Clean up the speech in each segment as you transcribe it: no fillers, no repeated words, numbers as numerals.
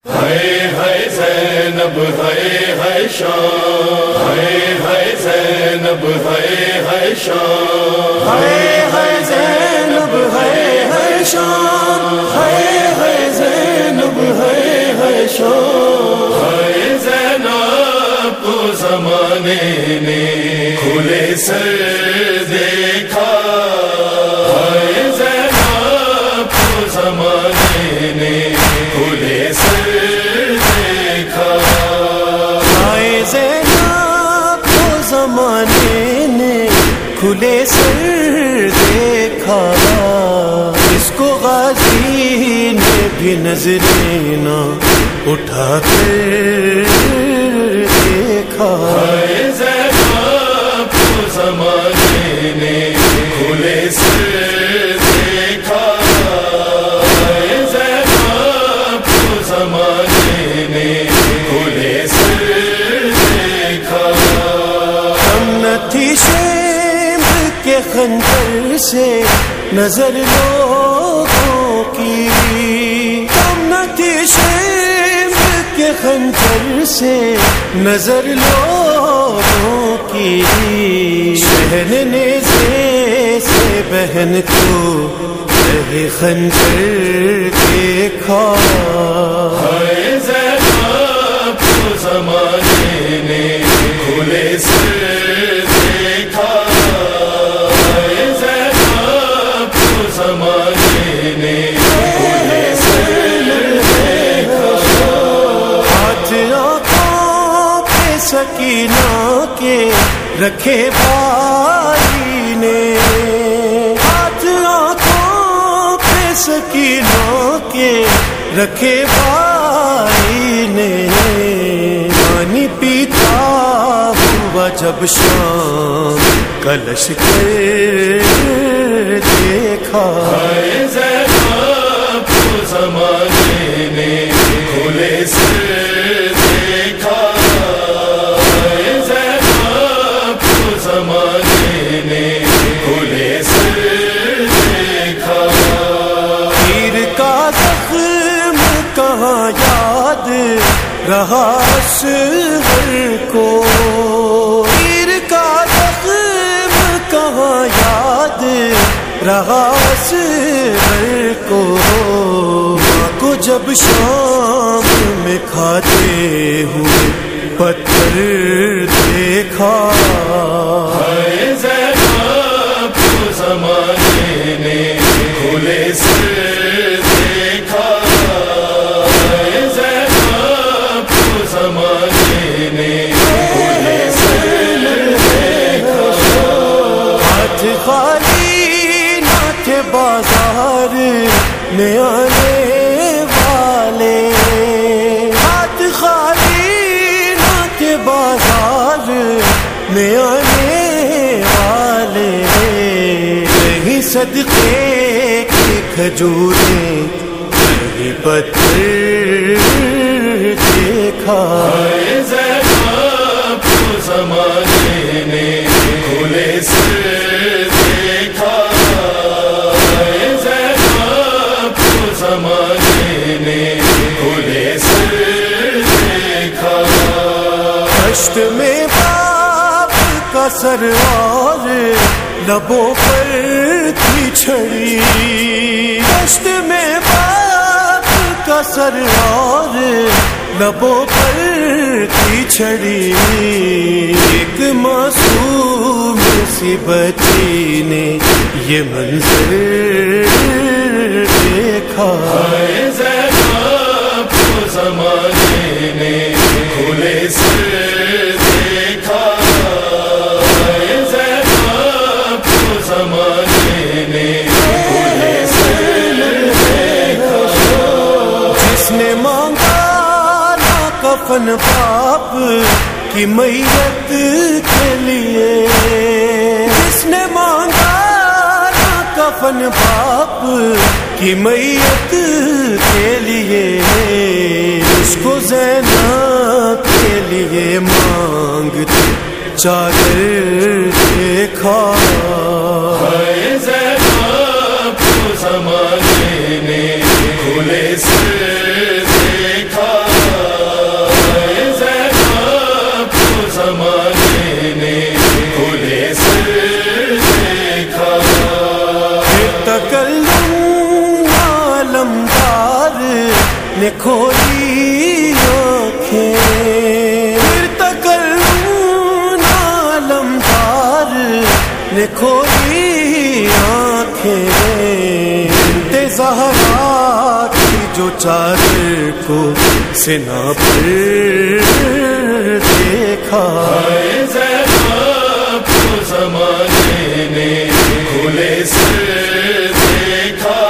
ہے زینب ہے شان، ہے زینب ہے شان، ہے زینب ہے شان، ہے زینب ہے شان، ہے زینب کو زمانے نے کھلے سر دیکھا، ہے زینب کو زمانے نے کھلے سر دیکھا، ہے زینب کو زمانے نے کھلے سر دیکھا، اس کو غازی نے بھی نظریں نہ اٹھا کر دیکھا، ہے زینب کو زمانے نے کھلے سر دیکھا، ہے زینب کو زمانے نے کھلے سر دیکھا، کم نہ تھی شیم کے خنجر سے نظر لوگوں کی، کم نہ تھی شیم کے خنجر سے نظر لوگوں کی، شہن نیزے سے بہن کو رہے خنجر دیکھا، ہے زینب کو زمانے نے کھلے سر دیکھا، ہے زینب کو زمانے نے کھلے سر دیکھا، ہاتھ آنکھوں پہ سکینہ کے رکھے بھائی نے، ہاتھ آنکھوں پہ سکینہ کے رکھے بھائی نے، پانی پیتا ہوا جب شام کا لشکر دیکھا، ہے زینب کو زمانے نے کھلے سر دیکھا، ہے زینب کو زمانے نے کھلے سر دیکھا، تیر کا زخم کہاں یاد رہا اصغر کو، تیر کا زخم کہاں یاد رہا اصغر کو، ماں کو جب شام میں کھاتے ہوئے پتھر دیکھا، ہے زینب کو زمانے نے کھلے سر دیکھا، ہے زینب کو زمانے نے کھلے سر دیکھا، ہاتھ خالی نہ تھے بازار میں آنے والے، ہاتھ خالی نہ تھے بازار میں آنے والے، نہیں صدقے کی کھجوریں نہیں پتھر دیکھا، ہے زینب کو زمانے نے کھلے سر دیکھا، ہے زینب کو زمانے نے کھلے سر دیکھا، دشت میں باپ کا سر اور لبوں پر تھی چھڑی، دشت میں باپ کا سر اور لبوں پر تھی چھڑی، ایک معصوم سی بچی نے یہ منظر دیکھا، ہے زینب کو زمانے نے کھلے سر دیکھا، ہے زینب کو زمانے نے کھلے سر دیکھا، جس نے مانگا نہ کفن باپ کی میت کے لیے، جس نے مانگا نہ کفن باپ کی میت کے لیے، اس کو زینب کے لیے مانگتے چادر دیکھا، ہے زینب کو زمانے نے کھلے سر دیکھا، نے کھولی آنکھیں، پھر تکلم عالمدار نے کھولی آنکھیں، بنت زہرا کی جو چادر کو سنا پر دیکھا، زینب کو زمانے نے کھلے سر دیکھا،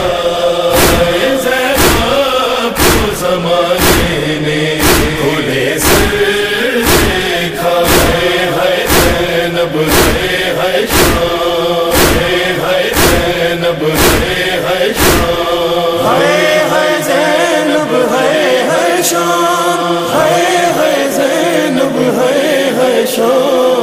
زینب کو زمانے نے کھلے سر دیکھا، ہے زینب ہے شان، ہے زینب ہے شان، ہے زینب ہے شان، ہے زینب ہے شان۔